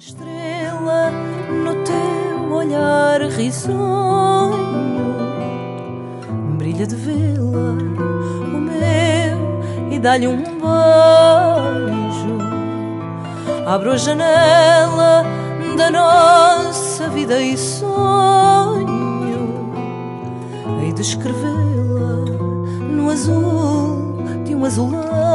estrela no teu olhar risonho, brilha de vê-la o meu e dá-lhe um beijo. Abro a janela da nossa vida e sonho, hei de escrevê-la no azul de um azulão.